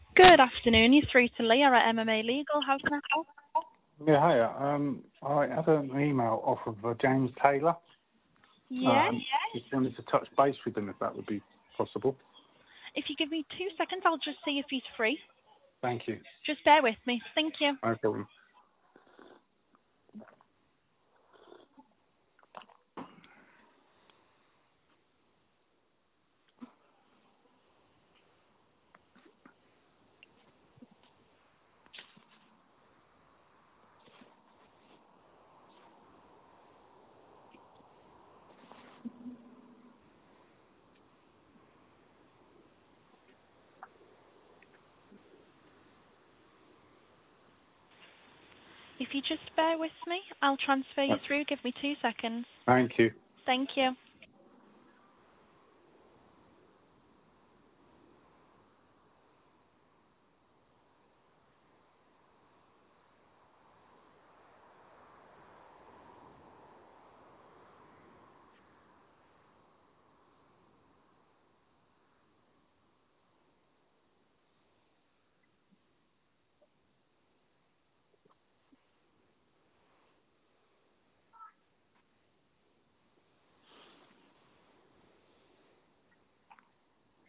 Good afternoon. You're through to Leah at MMA Legal. How can I help? Yeah, hiya. I had an email off of James Taylor. Yeah. Just wanted to touch base with him if that would be possible. If you give me 2 seconds, I'll just see if he's free. Thank you. Just bear with me. Thank you. No problem. If you just bear with me, I'll transfer you through. Give me 2 seconds. Thank you. Thank you.